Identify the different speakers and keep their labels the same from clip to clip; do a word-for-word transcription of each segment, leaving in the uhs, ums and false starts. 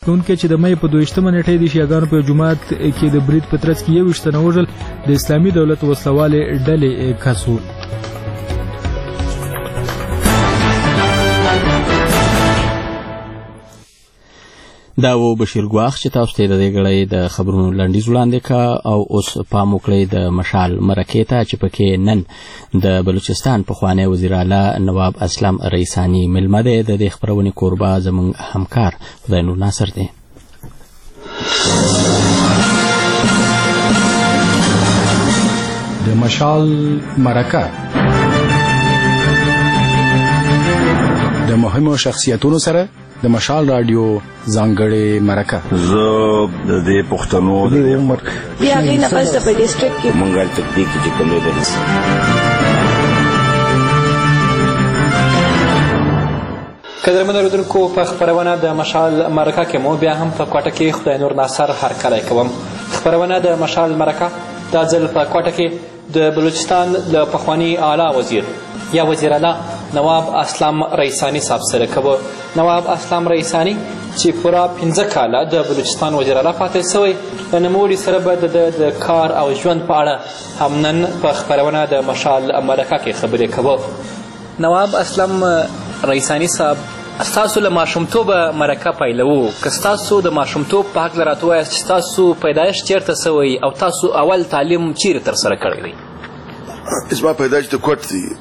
Speaker 1: کوونکی چې د مې په دویشتمه نېټه د شیعاګانو په جماعت کې د برید په ترڅ کې یوویشت تنه وژل د اسلامي دولت وسلوالې ډلې کس و.
Speaker 2: دا و بشیر ګواښ چې تاسو ته د دې غړی د خبرونو لنډیز وړاندې کا او اوس پام وکړئ د مشال مرکې ته چې پکې نن د بلوچستان پخوانی وزیر اعلی نواب اسلم ریسانی مېلمه دی. د دې خپرونې کوربه زموږ همکار خدای نور ناصر دی.
Speaker 3: د مشال مرکه د مهمو شخصیتونو سره د مشال رادیو ځانګړې مرکه.
Speaker 4: زه د دې پښتنو د عمر
Speaker 5: بیا غي نه پس په ډیسټریکټ کې
Speaker 4: مونږه تکتیک چې کومه ده
Speaker 6: قدرمن اوریدونکو په خپرونه د مشال مرکه کې مو بیا هم په کوټه کې خدای نور ناصر هرکلی کوم. خپرونه د مشال مرکه دا ځل په کوټه کې د بلوچستان د پخوانی اعلی وزیر یا وزیر اعلی نواب اسلم ریسانی صاحب سره کوو. نواب اسلم ریسانی چې پوره پنځه کاله د بلوچستان وزیر اعلی پاتې شوی د نوموړي سره به د کار او ژوند په اړه هم نن په خپرونه د مشال مرکه کې خبرې کوو. نواب اسلم ریسانی صاحب ستاسو له ماشومتوبه مرکه پیلوو که ستاسو د ماشومتوب په هکله راته ووایاست چې ستاسو پیدایش چېرته سوی او تاسو اول تعلیم چیرې ترسره کړی دی؟
Speaker 7: زما پیدایش د کوټ دی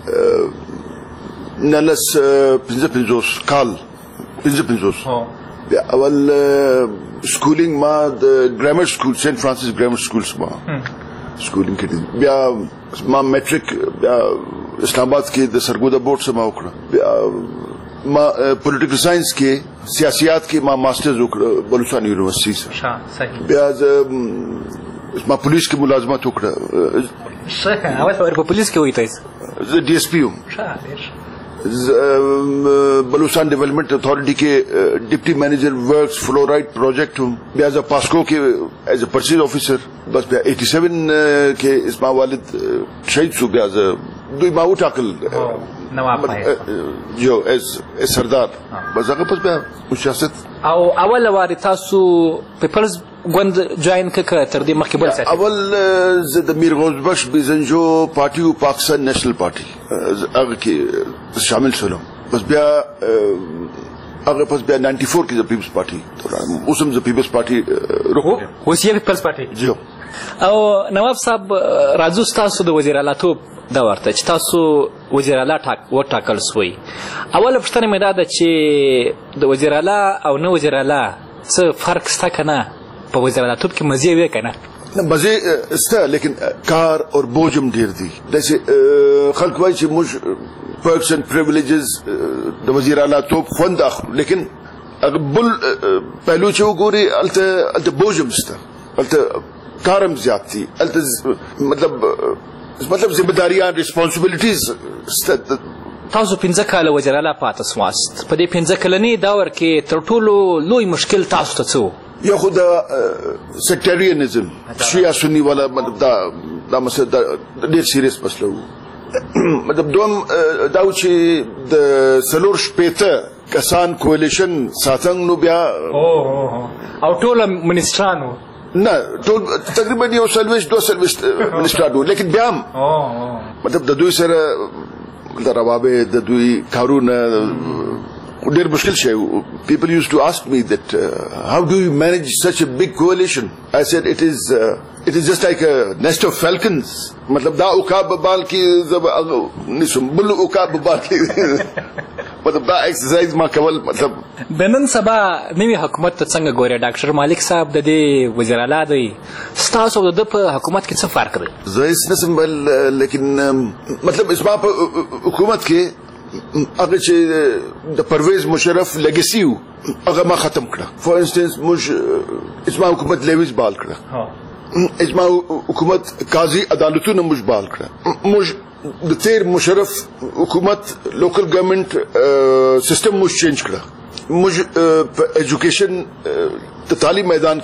Speaker 7: نلس پنځه پنځوس کال پنځه پنځوس بیا اول سکولینګ ما د ګرامر سکول سینټ فرانسیس ګرامر سکول څخه سکولینګ کړی. بیا ما میټریک بیا اسلام آباد کې د سرګودا بورډ څخه ما وکړه. بیا ما پولیټیکل ساينس کې سیاسيات کې ما ماسترز وکړه بلوچستان یونیورسيټي څخه. بیا ما پولیس کې ملازمت وکړه.
Speaker 6: ښه اول په پولیس کې وای تاسو؟
Speaker 7: زه ډي اس پی یم. بلوچستان ڈیولپمنٹ اتھارٹی کے ڈپٹی مینیجر ورکس فلورائڈ پروجیکٹ ہوں. بیا پاسکو کے ایز اے پرچیز آفیسر بس بیا ایٹی سیون کے اسما والد شہید سو بیا دوی ما وټاکل جو ایز سردار بس هغه پس بیا سیاست.
Speaker 6: او اول واري تاسو پیپلز ګوند جوائن کړه تر دې مخکې بل څه؟
Speaker 7: اول زه د میر غوث بخش بیزنجو پارټي او پاکستان نیشنل پارټي هغه کې شامل شوم. بس بیا هغه پس بیا نائنٹی فور کې د پیپلز پارټي اوس هم د پیپلز پارټي روکو
Speaker 6: اوس یې پیپلز پارټي
Speaker 7: جو.
Speaker 6: او نواب صاحب راځو ستاسو د وزیر اعلی توب دا ورته چې تاسو وزیر اعلی وټاکل سوی. اوله پوښتنه مې دا ده چې د وزیر اعلی او نه وزیر اعلی څه فرق شته که نه؟ په وزیر اعلی توب کې مزې وې که نه؟
Speaker 7: مزې شته لیکن کار او بوج هم ډېر دی. داسې خلک وایي چې موږ پرکس اینډ پریویلیجز د وزیر اعلی توب خوند اخلو لیکن هغه بل پهلو چې وګوري هلته هلته بوج هم شته هلته کار هم زیات دی هلته مطلب مطلب ذمہداریاں ریسپانسبلټیز.
Speaker 6: تاسو پنځه کاله وزیر اعلی پاتې سواست. په دې پنځه کلني دور کې تر ټولو لوی مشکل تاسو ته څه و؟
Speaker 7: یو خو د سیکټریانزم شیعه سنی والا مطلب دا دا مسله ډېر سیریس مسله و. مطلب دوم دا و چې د څلور شپېته کسان کولیشن ساتنګ نو بیا
Speaker 6: او ټوله منسټرانو
Speaker 7: نه ټول تقریبا یو سلويشت دوه سلويشت منسټرانو لیکن بیا هم مطلب د دوی سره د روابط د دوی کارونه ډېر مشکل شي. People used to ask me that uh, how do you manage such a big coalition? I said it is uh, it is just like a nest of falcons. मतलब دا उकाब बाल की जब निसुम बुल उकाब बाल की मतलब دا एक्सरसाइज ما کول मतलब
Speaker 6: د نن سبا نوی حکومت ته څنګه ګوري ډاکټر مالک صاحب د دې وزیر اعلی دی ستاسو د په حکومت کې څه فرق دی؟
Speaker 7: زه هیڅ نسم بل لیکن مطلب اسما په حکومت کې هغه چې د پرویز مشرف لیګسی و هغه ما ختم کړه. فور انسټنس موږ اسما حکومت لیویز بال کړه اسما حکومت قاضي عدالتونه موږ بال کړه. موږ د تیر مشرف حکومت لوکل ګورنمنت سیستم موږ چینج کړه. موږ په ایجوکیشن د تعلیم میدان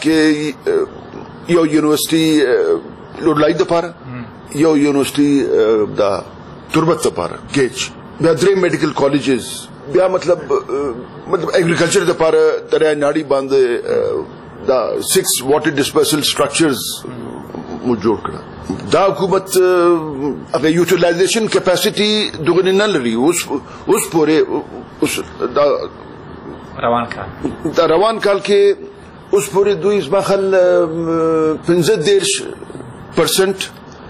Speaker 7: کې یو یونیورسيټي لوړلای د پاره یو یونیورسيټي د تربت د پاره کېچ بیا درې میډیکل کالجز بیا مطلب مطلب اګریکلچر د لپاره دریا ناړي باندې دا سکس واټر ډسپرسل سټرکچرز مو جوړ کړه. دا حکومت هغه یوټیلایزیشن کیپاسټي دغه نه لري. اوس اوس پورې اوس دا
Speaker 6: روان کال
Speaker 7: دا روان کال کې اوس پورې دوی ځمخل پنځه دېرش پرسنټ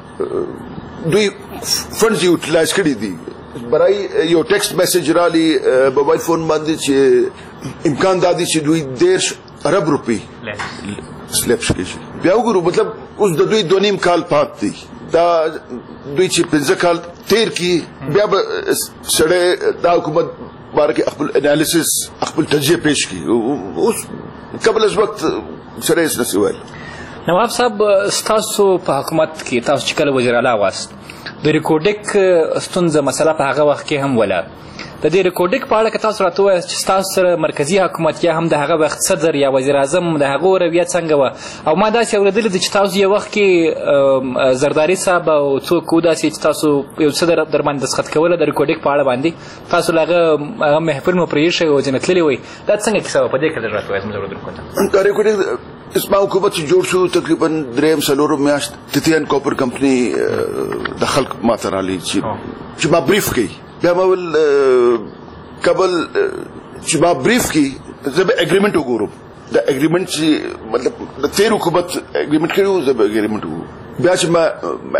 Speaker 7: دوی فنډز یوټیلایز کړي دي. برای یو ټیکسټ میسج رالی موبایل فون باندې چې امکان دادی چې دوی دېرش ارب روپی سلیپ شي. بیا وګورو مطلب اوس د دوی دوه نیم کال پات دی. دا دوی چې پنځه کال تیر کی بیا به سړی دا حکومت باره کې خپل انالیسس خپل تجزیه پیش کی. اوس قبل از وخت سړی هیڅ نشي ویل.
Speaker 6: نواب صاحب ستاسو په حکومت کې تاسو چې کله وزیر اعلی واست د ریکورډک ستونزه مسله په هغه وخت کې هم ولا د دې ریکورډک په اړه که تاسو راته ووایاست چې ستاسو سره مرکزي حکومت یا هم د هغه وخت صدر یا وزیر اعظم د هغو رویه څنګه وه؟ او ما داسې اورېدلي دي چې تاسو یو وخت کې زرداري صاحب او څوک و داسې چې تاسو یو څه در درباندې دستخط کوله د ریکورډک په اړه باندې تاسو له هغه هغه محفل مو پرېښی او ځینې تللي وئ. دا څنګه کیسه وه؟ په دې کې لږ راته ووایاست زموږ اورېدونکو ته.
Speaker 7: دا ریکورډک اسما حکومت چې جوړ شو تقریبا دریم څلورم میاشت تتیان کوپر کمپنی د خلق ما ته رالی چې ما بریف کړي. بیا ما ول قبل چې ما بریف کړي زه به اګریمنټ وګورم. دا اګریمنټ چې مطلب د تیر حکومت اګریمنټ کړو زه به اګریمنټ وګورم. بیا چې ما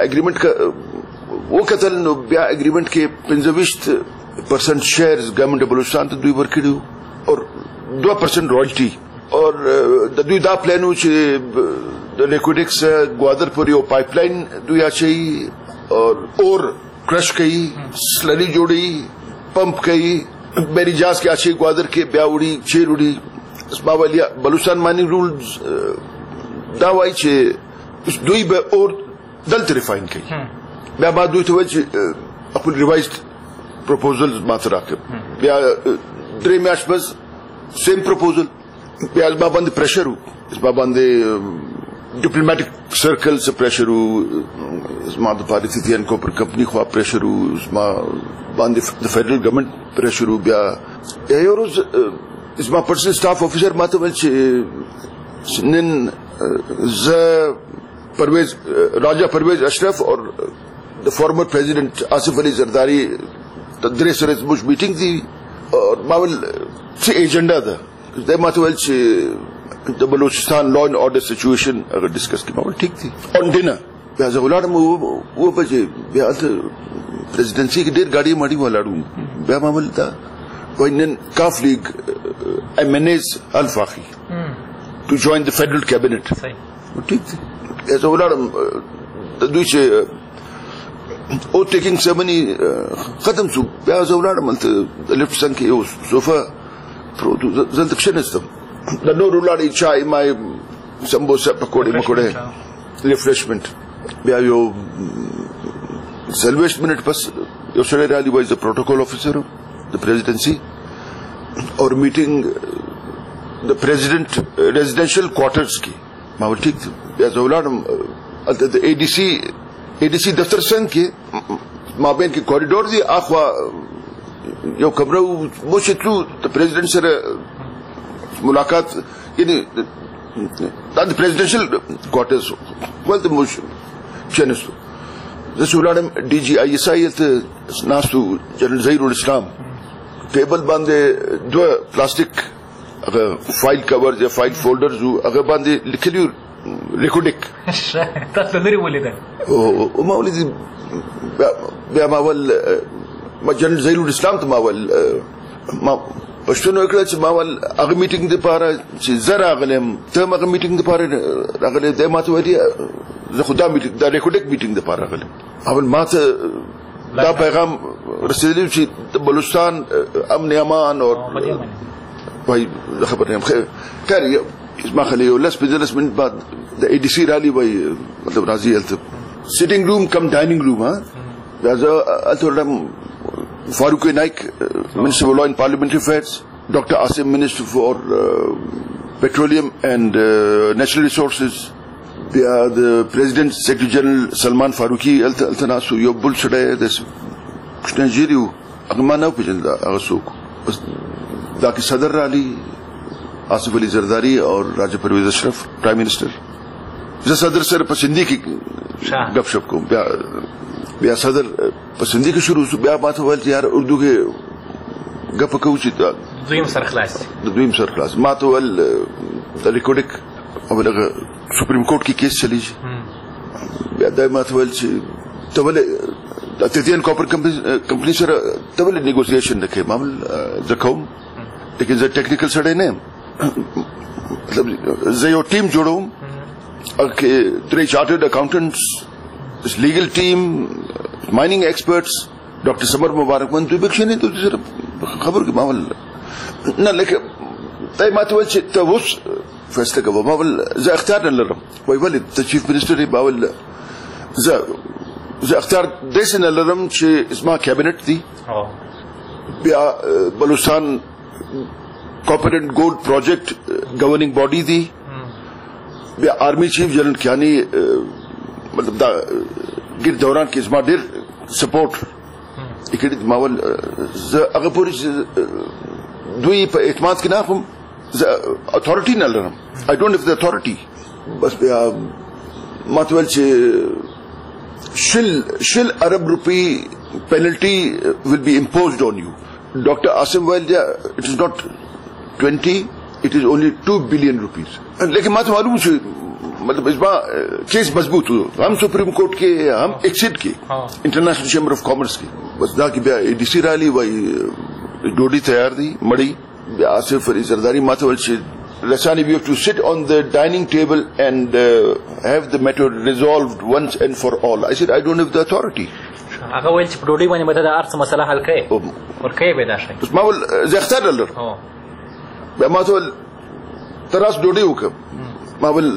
Speaker 7: اګریمنټ وکتل نو بیا اګریمنټ کې پنځه ویشت پرسنټ شیرز ګورنمنټ بلوچستان ته دوی ورکړي او دوه پرسنټ رویالټي. اور د دوی دا پلان و چې د ریکورډکس ګوادر پورې یو پایپ لاین دوی اچوي اور اور کرش کوي سلري جوړي پمپ کوي بیری جاز کې اچي ګوادر کې بیا وړي چیر وړي. اسما ولیا بلوچستان مایننګ رولز دا وایي چې دوی به اور دلته ریفاین کوي. بیا بعد دوی ته وایي چې خپل ریوایزد پروپوزل ماته راکړي. بیا درې میاشتې بس سیم پروپوزل. بیا اسما باندې پریشر وو. اسما باندې ډیپلوماټیک سرکل سے پریشر وو. اسما د پالیتیان کوپر کمپنی خو پریشر وو. اسما باندې د فیډرل ګورنمنت پریشر وو. بیا یو ورځ اسما پرسنل سټاف افیسر ماته ویل چې نن زه پرویز راجا پرویز اشرف اور د فارمر پریزیډنٹ آصف علي زرداری د درې سره زموږ میټینګ دی. اور ما ویل څه ایجنډا ده؟ دا ماته ویل چې د بلوچستان لا اینڈ آرډر سچویشن هغه ډسکس کړي. ما ویل ټیک دی. اون ډینر بیا زه ولاړم اوه بجې. بیا هلته پریزیډنسي کې ډېر ګاډي ماډي ولاړو. بیا ما ویل دا وایي نن کاف لیګ ایم این ایز الفاخي ټو جوین د فیډرل کابینټ. ټیک دی. بیا زه ولاړم د دوی چې او ټیکینګ سیرمني ختم شو. بیا زه ولاړم هلته د لیفټ څنګ کې یو صوفه زلته کښېنستم. د نورو لاړې چای مای سمبوسه پکوړې مکوړې ریفریشمنټ. بیا یو څلوېښت منټ پس یو سړی رالي وایي د پروټوکول افیسر د پریزیډنسي اور میټینګ د پریزیډنټ ریزیډنشل کوارټرز کې. ما ویل ټیک دی. بیا زه ولاړم هلته د اے ډي سي اے ډي سي دفتر څنګ کې مابین کې کوریډور دی. اخوا یو کمره مو چې تلو د پریزیډنټ سره ملاقات یعنی دا د پریزیډنشل کوارټرز ولته مو کښېنستو. زه چې ولاړم ډي جي آی ایس آی هلته ناست و جنرل ظهیر الاسلام. ټیبل باندې دوه پلاستیک هغه فایل کورز یا فایل فولډرز وو. هغه باندې لیکلي ریکورډک.
Speaker 6: تاسو لري ولیدل؟
Speaker 7: او ما ولید. بیا ما ول ما جنرل ظهیر الاسلام ته ما ول ما پښتنو وکړه چې ما ول هغه میټینګ لپاره چې زه راغلم ته هغه میټینګ لپاره راغلی. دی ما ته وایي زه خو دا میټینګ دا ریکورډک میټینګ لپاره راغلم. اول ما ته دا پیغام رسېدلی چې د بلوچستان امن امان اور وایي زه خبر نه یم. خیر ما خلي یو لس پنځلس منټ بعد د اے ډي سي رالي وایي مطلب راځي هلته سیټینګ روم کم ډایننګ روم. ها بیا زه هلته ولاړم. Farooq Naik, uh, Minister of Law and Parliamentary Affairs, Doctor Asim, Minister for uh, Petroleum and uh, Natural Resources, the, uh, the President, Secretary General Salman Farooqi, Altanasu, Yobul Shadaya, this Kushtanjiriu, Agmana Pijanda, Agasuk. دا کې صدر رالی آصف علي زرداری اور راجا پرویز اشرف پرائم منسٹر زه صدر سره پسندی کې گپ شپ کوم بیا بیا صدر پسندی کې شروع شو بیا ماته ویل یار اردو کې گپ کوو چې
Speaker 6: دویم سر خلاص
Speaker 7: د دویم سر خلاص ماته ویل د ریکورډک او دغه سپریم کورټ کې کیس چلی شي بیا دا ماته ویل چې ته ولې د تیتین کاپر کمپنی سره ته ولې نیګوسییشن نه کوي معامل زه کوم لیکن زه ټیکنیکل سړی نه یم مطلب زه یو ټیم جوړوم درې چارټرډ اکاؤنټنټس لیګل ټیم مایننګ ایکسپرټس ډاکټر سمر مبارک من دوی بخښنې ته سره خبر کې معامل نه لکه ته ماته ویل چې ته اوس فیصله کوه معامل زه اختیار نه لرم وایي ولې ته چیف منسټر یې معامل زه زه اختیار داسې نه لرم چې زما کابینټ دی بیا بلوچستان کارپوریټ ګولډ پروجیکټ گورننګ باډي دی بیا آرمی چیف جنرل کیانی مطلب دا ګیر دوران کې زما ډېر سپورټ یکړي ماول زه هغه پورې دوی په اعتماد کې نه کوم زه اتھارټي نه لرم آی ډونټ هیو د اتھارټي بس بیا ماته ویل چې شل شل ارب روپی penalty will be imposed on you. Doctor Asim Waldia, it is not twenty, it is only two billion rupees. लेकिन मात मालूम है मतलब इस बार केस मजबूत हो हम supreme court के हम एक्सिट के इंटरनेशनल चैम्बर ऑफ कॉमर्स की बस दा की ब्या एडीसी रैली वही डोडी तैयार थी मड़ी आसिफ अली जरदारी माता वल Lasani, we have to sit on the dining table and uh, have the matter resolved once and for all. I said, I don't have the authority.
Speaker 6: هغه ویل چې په ډوډۍ باندې به د ارڅ مسله حل کوي ورکوي به دا شی
Speaker 7: بس ما ول زه اختیار لرم بیا ما ته ول تراس ډوډۍ وکړم ما ول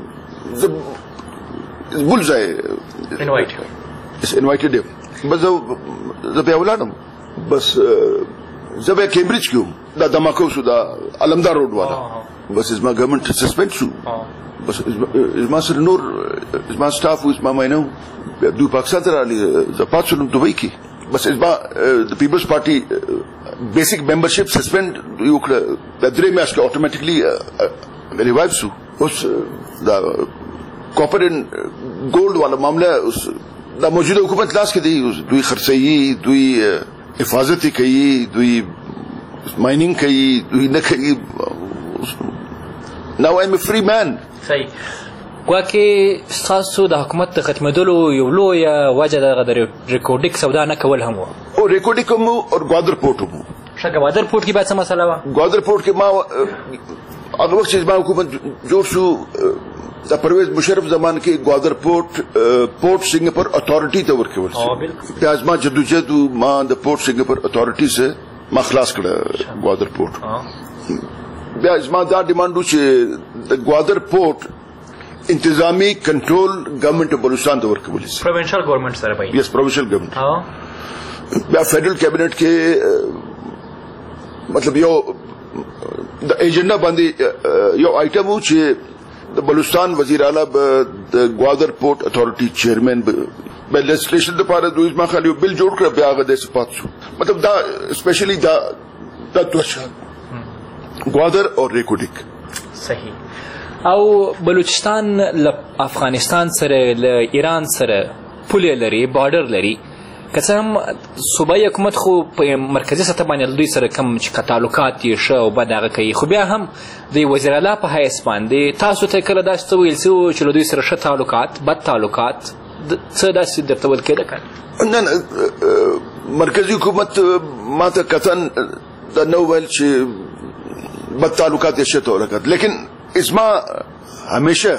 Speaker 7: زه بولځای انوایټ انوایټډ یم بس زه بیا ولاړم بس زه بیا کیمبرج کې وم دا دماکو شو دا علمدار روډ والا بس زما ګورنمنت سسپند شو بس زما سره نور زما سټاف و زما ماینو دوی پاکستان ته راغلي زه پات شولم دوبۍ کې بس زما د پیپلز پارټي بیسیک ممبرشپ سسپند وکړه د درې میاشتې اتوماتیکلی ریوایو شو اوس دا کارپوریټ ګولډ والا معامله اوس دا موجوده حکومت لاس کې دی دوی خرڅوي دوی حفاظت کوي دوی مایننګ کوي دوی نه کوي now I'm a free man
Speaker 6: صحیح واکه تاسو د حکومت د ختمېدلو یو لویه وجه دغه د ریکورډیک سودا نه کول هم و
Speaker 7: او ریکورډیک هم او ګوادر پورټ هم
Speaker 6: ښه ګوادر پورټ کې به څه مسله وه
Speaker 7: ګوادر پورټ کې ما هغه وخت چې زما حکومت جوړ شو د پرویز مشرف زمان کې ګوادر پورټ پورټ سنگاپور اتھارټي ته ورکول شو بیا زما جدوجہد ما د پورټ سنگاپور اتھارټي سره ما خلاص کړه ګوادر پورټ بیا زما دا ډیمانډ و چې د ګوادر پورټ انتظامی کنټرول ګورنمنت بلوچستان ته ورکول شي
Speaker 6: پروینشل ګورنمنت سره به
Speaker 7: یس پروینشل ګورنمنت بیا فیډرل کابینټ کې مطلب یو د ایجنډا باندې یو آیټم و چې د بلوچستان وزیر اعلی د ګوادر پورټ اتھارټي چیئرمین به لیجسلیشن لپاره دوی ما خالي بل جوړ کړ بیا هغه د صفات شو مطلب دا سپیشلی دا د توشان ګوادر او ریکورډیک
Speaker 6: صحیح او بلوچستان له افغانستان سره له ایران سره پولې لري بارډر لري که څه هم صوبایي حکومت خو په مرکزي سطح باندې دوی سره کوم چې تعلقات یې ښه او بد هغه کوي خو بیا هم د وزیر اعلی په حیث باندې تاسو ته کله داسې څه ویل شوي چې له دوی سره ښه تعلقات بد تعلقات څه داسې درته ویل کېده که
Speaker 7: نه نه مرکزي حکومت ما ته قطعا دا نه ویل چې بد تعلقات یې ښه تعلقات لیکن اسما همیشه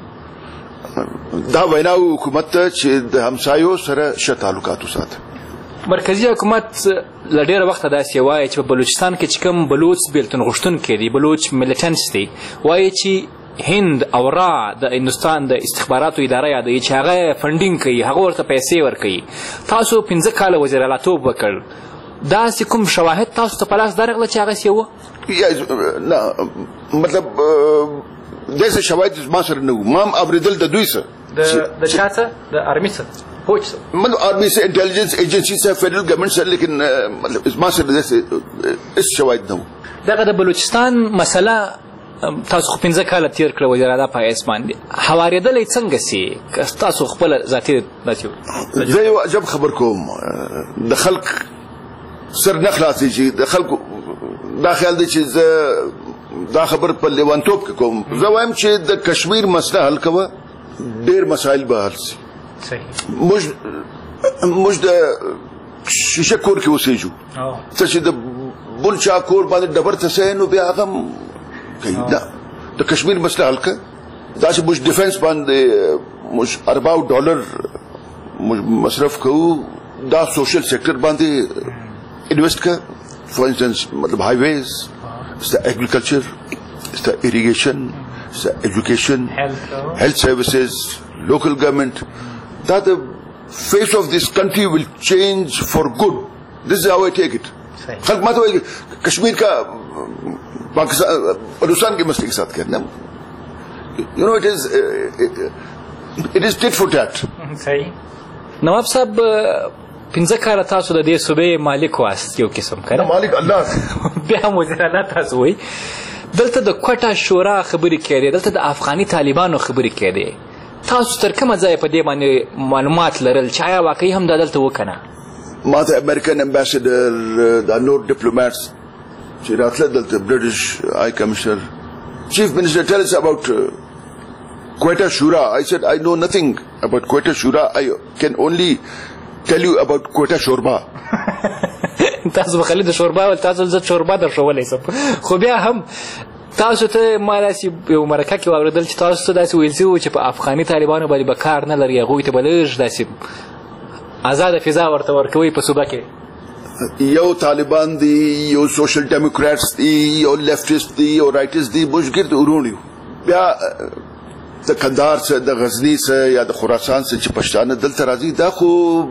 Speaker 7: دا وینا حکومت ته چې د همسایو سره ښه تعلقات وساته
Speaker 6: مرکزي حکومت له ډېره وخته داسې وایي چې په بلوچستان کې چې کوم بلوچ بېلتون غوښتونکي دي بلوچ ملیټنټس دي وایي چې هند او را د هندوستان د استخباراتو اداره یادوي چې هغه فنډینګ کوي هغه ورته پیسې ورکوي تاسو پنځه کاله وزیر اعلیتوب وکړ داسې کوم شواهد تاسو ته په لاس درغله چې هغسې وه
Speaker 7: نه مطلب داسې شواهد زما سره نه وو ما هم اورېدل د دوی څه
Speaker 6: د چا څه د ارمي څه
Speaker 7: मतलब army से intelligence agency से federal government से लेकिन मतलब इसमा से इस शवाहद نه
Speaker 6: دغه د بلوچستان مسله تاسو پنځه کاله تیر کړ وزیر اعلی په حیث باندې هوارېدلې څنګه سي تاسو خپل ذاتي داسې
Speaker 7: زه یو عجب خبر کوم د خلق سر نه خلاصي چې د خلق دا خیال دی چې زه دا خبر په لیوانتوب کې کوم زه وایم چې د کشمیر مسله حل کوه ډېر مسایل به حل سي موږ موږ د شیشه کور کې اوسېږو څه چې د بل چا کور باندې ډبر ته نو بیا هغه کوي دا د کشمیر مسله حل کړه دا چې موږ ډیفنس باندې موږ ارباو ډالر مصرف کوو دا سوشل سیکټر باندې انویسټ کړه فور انسټنس مطلب هایویز it's the agriculture, it's the irrigation, it's the education, health, health services, local government. That the face of this country will change for good. This is how I take it. خلق ما تو کشمیر کا پاکستان بلوچستان کے مسئلے کے ساتھ کہنا you know it is it is tit for tat.
Speaker 6: صحیح. نواب صاحب پنځه کاله تاسو د دې صوبې مالک واست یو قسم کنه
Speaker 7: مالک الله
Speaker 6: بیا هم وزیر اعلی تاسو وایي دلته د کوټه شورا خبرې کېدې دلته د افغاني طالبانو خبرې کېدې تاسو تر کومه ځایه په دې باندې معلومات لرل چې آیا واقعي هم دا دلته وکنه
Speaker 7: ما ته امریکن امبیسډر دا نور ډیپلوماټس چې راتله دلته برټش هاي کمشنر چیف منسٹر ټیل اس اباؤٹ کوټه شورا I said I know nothing about کوټه شورا I can only tell you about کوټه شوربا
Speaker 6: تاسو به خالد شوربا ول تاسو زه شوربا در شولې سم خو بیا هم تاسو ته مالاسي یو مرکه کې واوریدل چې تاسو داسې ویل چې په افغاني طالبانو باندې به کار نه لري هغوی ته به لږ داسې آزاده فضا ورته ورکوي په صوبه کې
Speaker 7: یو طالبان دي یو سوشل ډیموکریټس دي یو لیفټیسټ دي یو رایټس دي موږ ګرد ورونو بیا د کندهار څخه د غزنی څخه یا د خراسان څخه چې پښتانه دلته راځي دا خو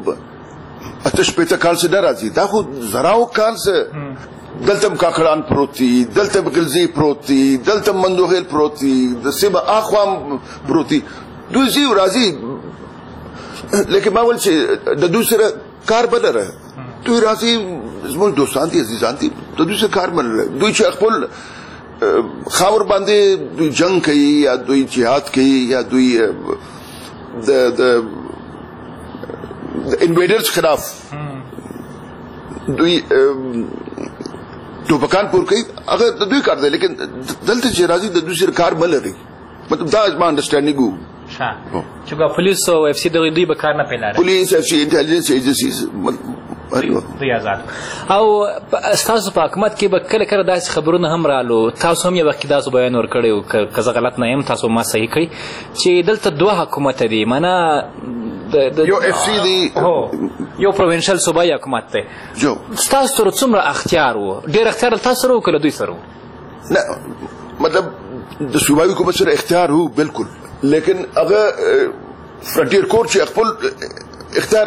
Speaker 7: اتش پېته کال څخه نه راځي دا خو زراو کال څخه دلته کاکړان پروت دي دلته بګلزي پروت دي دلته مندوهل پروت دي د سیمه اخوام پروت دي دوی زی راځي لیکن ما ول چې د دوی سره کار بدره دوی راځي زموږ دوستان دي عزیزان دي د دوی سره کار بدره دوی چې خپل خاور باندې دوی جنگ کوي یا دوی جهاد کوي یا دوی د د انویډرز خلاف دوی ټوپکان پور کوي هغه د دوی کار دی لیکن دلته چې راځي د دوی سره کار مل لري مطلب دا از ما انډرسټانډینګ وو
Speaker 6: چې ګا پولیس او اف سی د دوی به کار نه پیلاره
Speaker 7: پولیس اف سی انټيليجنس ایجنسیز
Speaker 6: دوی آزاد او تاسو په حکومت کې به کله کله داسې خبرونه هم رالو تاسو هم یو وخت داسې بیان ورکړی و که زه غلط نه یم تاسو ما صحیح کړئ چې دلته دوه حکومت دي معنا
Speaker 7: یو اف سی دی
Speaker 6: یو پروینشل صوبایي حکومت دی
Speaker 7: جو
Speaker 6: ستاسو سره څومره اختیار و ډېر اختیار تاسو سره و که له دوی سره و
Speaker 7: نه مطلب د صوبایي حکومت سره اختیار هو بالکل لیکن هغه فرنټیر کورټ چې خپل اختیار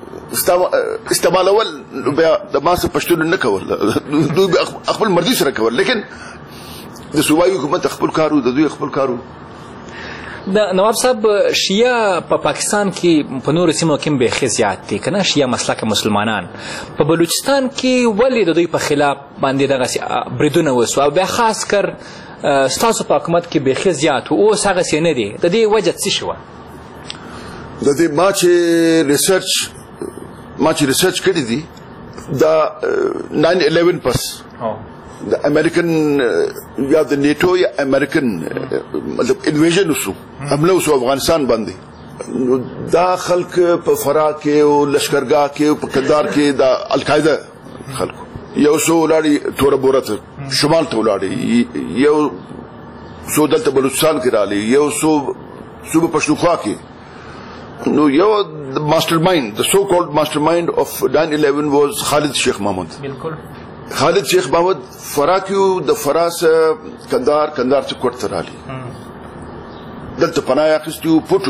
Speaker 7: استعمالول بیا د ما څخه پښتون نه کول دوی خپل مرضي سره کول لیکن د صوبایي حکومت خپل کارو د دوی خپل کارو
Speaker 6: د نواب صاحب شیعه په پاکستان کې په نورو سیمو کې بیخي زیات دي که نه شیعه مسلک مسلمانان په بلوچستان کې ولې د دوی په خلاف باندې دغسې بریدونه وسو او بیا خاص کر ستاسو په حکومت کې بیخي زیات و اوس هغسې نه دی د دې وجه څه شوه
Speaker 7: د دې ما چې ریسرچ ما چې ریسرچ کړی دي دا ناین الیون پس د امریکن یا د نیټو یا امریکن مطلب انویژن وسو حمله وسو افغانستان باندې دا خلک په فرا کې او لشکرګاه کې او په کندهار کې دا القاعده خلک یو سو ولاړی توره بورته شمال ته ولاړی یو سو دلته بلوچستان کې رالی یو سو صوبه پښتونخوا کې No, you're the mastermind, the so-called mastermind of nine eleven was Khalid Sheikh Mahmoud.
Speaker 6: Bilkul.
Speaker 7: Khalid Sheikh Mahmoud Farakiu, the Faras, Kandahar, Kandahar to Kortarali. Delta Panaya Christu, Putu.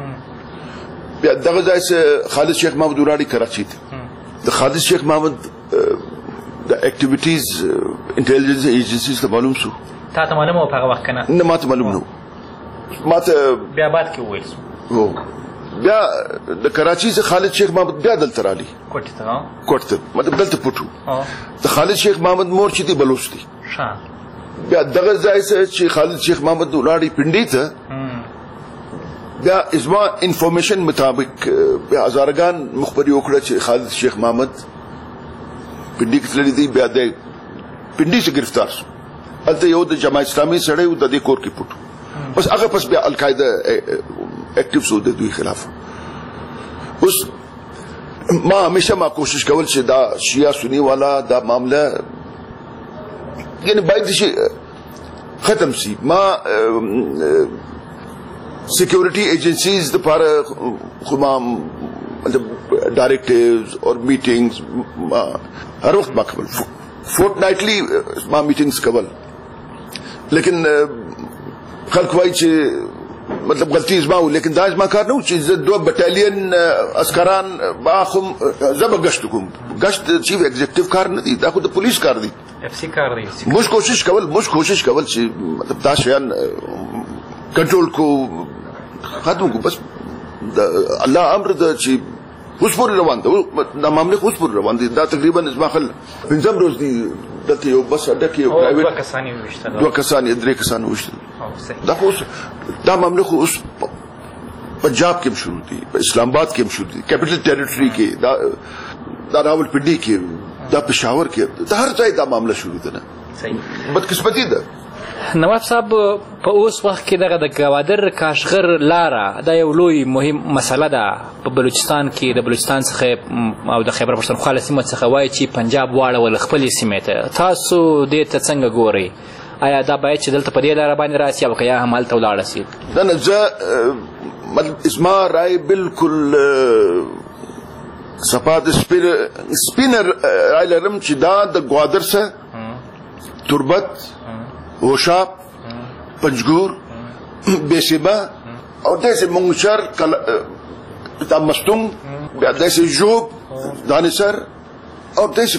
Speaker 7: Yeah, that was uh, Khalid Sheikh Mahmoud Uradi Karachi. The Khalid Sheikh Mahmoud, uh, the activities, uh, intelligence agencies, the Malum Su.
Speaker 6: Tata Malum or Paravakana?
Speaker 7: No, Mat Malum. Mat.
Speaker 6: Biabat Kiwis.
Speaker 7: Oh. بیا د کراچي څخه خالد شیخ محمد بیا دلته رالي
Speaker 6: کوټه ته
Speaker 7: کوټه ته مطلب دلته پټو د خالد شیخ محمد مور چې دی بلوچ دی بیا دغه ځای چې خالد شیخ محمد ولاړی پنډي ته بیا ازما انفارمیشن مطابق بیا هزارګان مخبري وکړه چې خالد شیخ محمد پنډي کې تللی دی بیا د پنډي څخه گرفتار شو الته یو د جماعت اسلامي سره یو د دې کور کې پټو بس هغه پس بیا القاعده ایکټیو شو د دوی خلاف اوس ما همیشه ما کوشش کول چې دا شیعه سنی والا دا معاملہ یعنی باید شي ختم شي ما سیکورټي ایجنسیز د لپاره خو ما مطلب ډایرکټیوز او میټینګز هر وخت ما کول فورت نایټلی ما میټینګز کول لیکن خلک وایي چې مطلب غلطي زما و لیکن دا زما کار نه و چې زه دوه بټالین عسکران باخم زه به ګشت کوم ګشت چیف ایگزیکټیو کار نه دی دا خو د پولیس کار دی
Speaker 6: اف سی کار دی
Speaker 7: موږ کوشش کول موږ کوشش کول چې مطلب دا شیان کنټرول کو ختم کو بس الله امر د چې اوس پورې روان دی دا معاملې اوس پورې روان دي دا تقریبا زما خل پنځم روز دی دلته یو بس اډه کې یو پرایویټ
Speaker 6: دوه کسان وشته
Speaker 7: دوه کسان درې کسان وشته دا خو دا معاملې خو اوس پنجاب کې شروع دي اسلام آباد کې شروع دي کیپټل ټریټوري کې دا دا راولپنډي کې دا پېښور کې دا هر ځای دا معاملہ شروع ده نه
Speaker 6: صحیح
Speaker 7: بدقسمتي ده
Speaker 6: نواب صاحب په اوس وخت کې دغه د ګوادر کاشغر لاره دا یو لوی مهم مسله ده په بلوچستان کې د بلوچستان څخه او د خیبر پښتونخوا له سیمو څخه وایي چې پنجاب واړول خپلې سیمې ته تاسو دې ته څنګه ګورئ آیا دا باید چې دلته په دې لاره باندې راسي او که یا هم هلته ولاړه سي
Speaker 7: نه نه زه مطلب زما رای بالکل صفا د سپینر رای لرم چې دا د ګوادر څخه تربت وشاب پنجګور بیسیبا او داسې منشر دا مستون بیا داسې جوب دانسر او داسې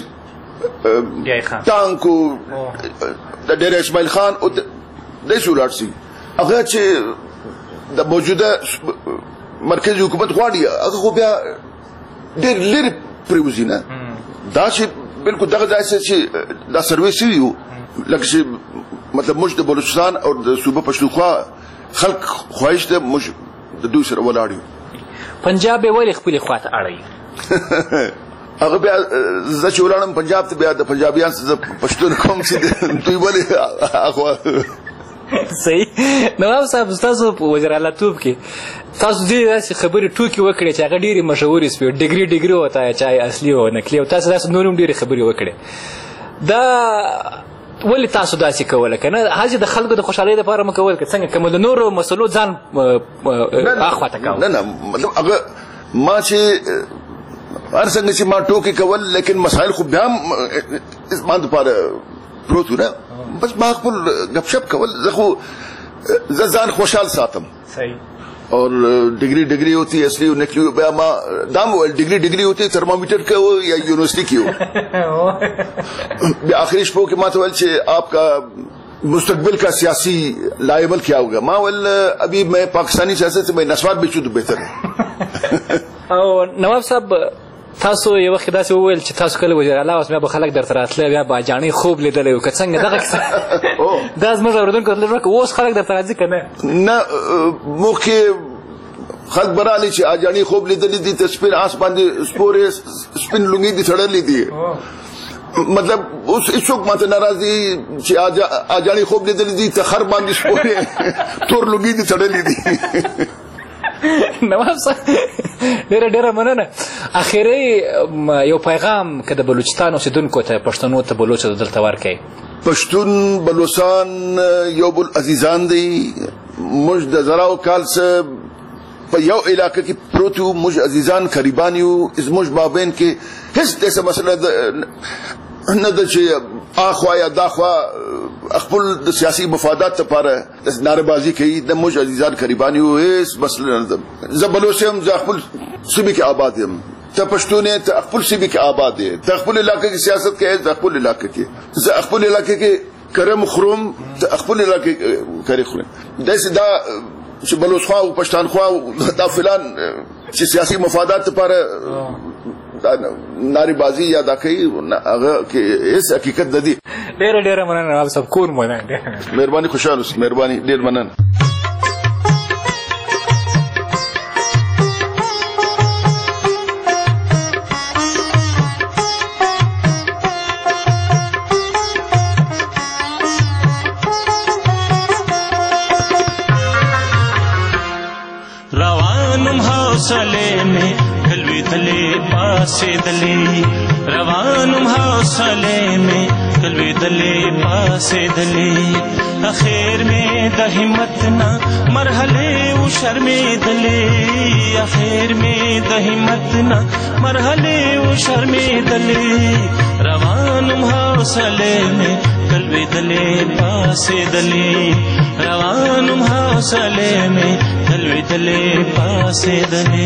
Speaker 7: تانکو د ډېر اسماعیل خان او داسې ولاړ شي هغه چې د موجوده مرکزي حکومت غواړي هغه خو بیا ډېر لرې پرېوځي نه دا چې بالکل دغه ځای چې دا سروې شوي وو لکه چې مطلب موږ د بلوچستان او د صوبه پښتونخوا خلک خواهش ته موږ د دوی سره ولاړ یو
Speaker 6: پنجاب یې ولې خپلې خوا ته اړوي
Speaker 7: هغه بیا زه چې ولاړم پنجاب ته بیا د پنجابیان زه پښتون کوم چې دوی ولې اخوا
Speaker 6: صحیح نواب صاحب ستاسو په وزیراعلیتوب کې تاسو دې داسې خبرې ټوکې وکړې چې هغه ډېرې مشهورې سوې ډګري ډګري وته چای اصلي او نقلي او تاسو داسې نور هم ډېرې خبرې وکړې دا ولې تاسو داسې کوله که نه هسې د خلکو د خوشحالۍ لپاره مو کول که څنګه که مو د نورو مسلو ځان اخواته کوه
Speaker 7: نه نه مطلب هغه ما چې هر څنګه چې ما ټوکې کول لیکن مسایل خو بیا هم زما دپاره پروت و نه بس ما خپل ګپ شپ کول زه خو زه ځان خوشحال ساتم
Speaker 6: صحیح
Speaker 7: اور ڈگری ڈگری ہوتی ہے اصلی نکلی دام ڈگری ڈگری ہوتی ہے تھرمامیٹر کا ہو یا یونیورسٹی کی ہو آخری شپوں کے مات ول آپ کا مستقبل کا سیاسی لائبل کیا ہوگا ما ول ابھی میں پاکستانی سیاست سے میں نسوار بیچوں تو بہتر ہے
Speaker 6: نواب صاحب تاسو یو وخت داسې وویل چې تاسو کله وزیر اعلی اوس بیا به خلک درته راتله بیا به جانۍ خوب لیدلی و که څنګه دغه کیسه دا زموږ اورېدونکو ته لږ اوس خلک درته راځي که نه
Speaker 7: نه مخکې خلک به رالي چې اجاڼي خوب لیدلی دي ته سپین آس باندې سپورې سپین لونګۍ دي تړلې دي مطلب اوس هېڅوک ماته نه راځي چې اجاڼي خوب لیدلی دي ته خر باندې سپورې تور لونګۍ دي تړلې دي
Speaker 6: نواب صاحب ډېره ډېره مننه اخري یو پیغام که د بلوچستان اوسېدونکو ته پښتنو ته بلوچو ته دلته ورکوئ
Speaker 7: پښتون بلوچستان یو بل عزیزان دی موږ د زراو کال څه په یو علاقه کې پروت یو موږ عزیزان قریبان یو زموږ مابین کې هېڅ داسې مسله نه ده چې اخوا یا داخوا خپل د سیاسي مفادات لپاره ناربازي کوي د موږ عزیزان قریبان یو هېڅ مسله نه ده زه بلوچ یم زه خپل سیمې کې آباد یم ته پښتون یې ته خپل سیمې کې آباد یې ته خپل علاقې کې سیاست کوې زه خپل علاقې کې زه خپل علاقې کې کرم خروم ته خپل علاقې کرې خورم داسې دا چې بلوچخوا او پښتانخوا دا فلان چې سیاسي مفادات لپاره ناری بازی یا دا کوي هغه کې هیڅ حقیقت نه دی.
Speaker 8: ډېره ډېره مننه نواب صاحب، کور مو نه.
Speaker 7: مهرباني، خوشحال اوسئ. مهرباني، ډېر مننه.
Speaker 9: روانم حوصله میں کلوی دلے پاسے دلے، روانم حوصله میں کلوی دلے پاسے دلے، اخیر میں د ہمت نہ مرحلے و شرمے دلے، اخیر میں د ہمت نہ مرحلے و شرمے دلے، روانم حوصله میں کلوی دلے پاسے دلے، روانم حوصله میں کلوی دلے پاسے دلے.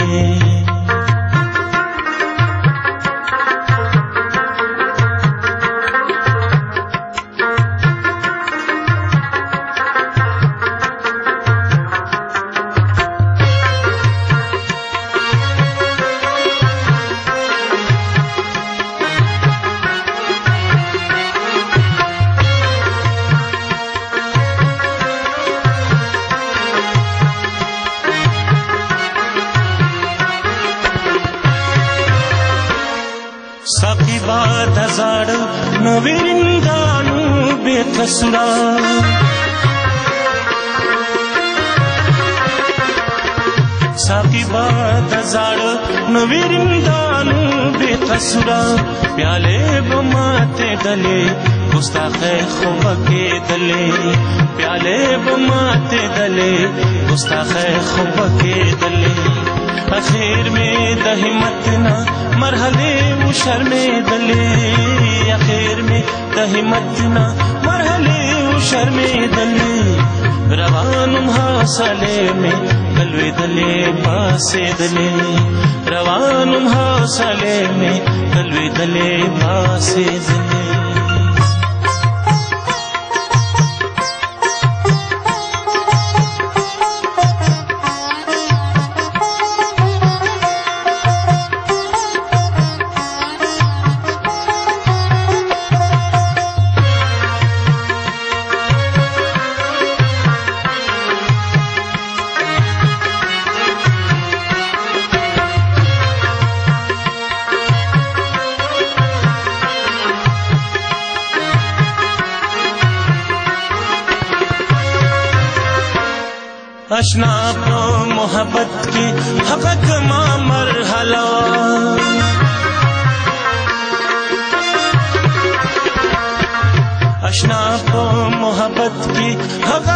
Speaker 9: ساقی باد ہزار نویرندانو بے قصورا، ساقی باد ہزار نویرندانو بے قصورا، پیالے بماتے دلے گستاخ خوب کے دلے، پیالے بماتے دلے گستاخ خوب کے دلے، اخیر میں د ہمت نہ مرحلے و شرمے دلے، اخیر میں د ہمت نہ مرحلے و شرمے دلے، روانم حوصلے میں کلوی دلے پاسے دلے، روانم حوصلے میں کلوی دلے پاسے دلے. اشنا پو محبت کی حقق ما مرحلہ، اشنا پو محبت کی حقق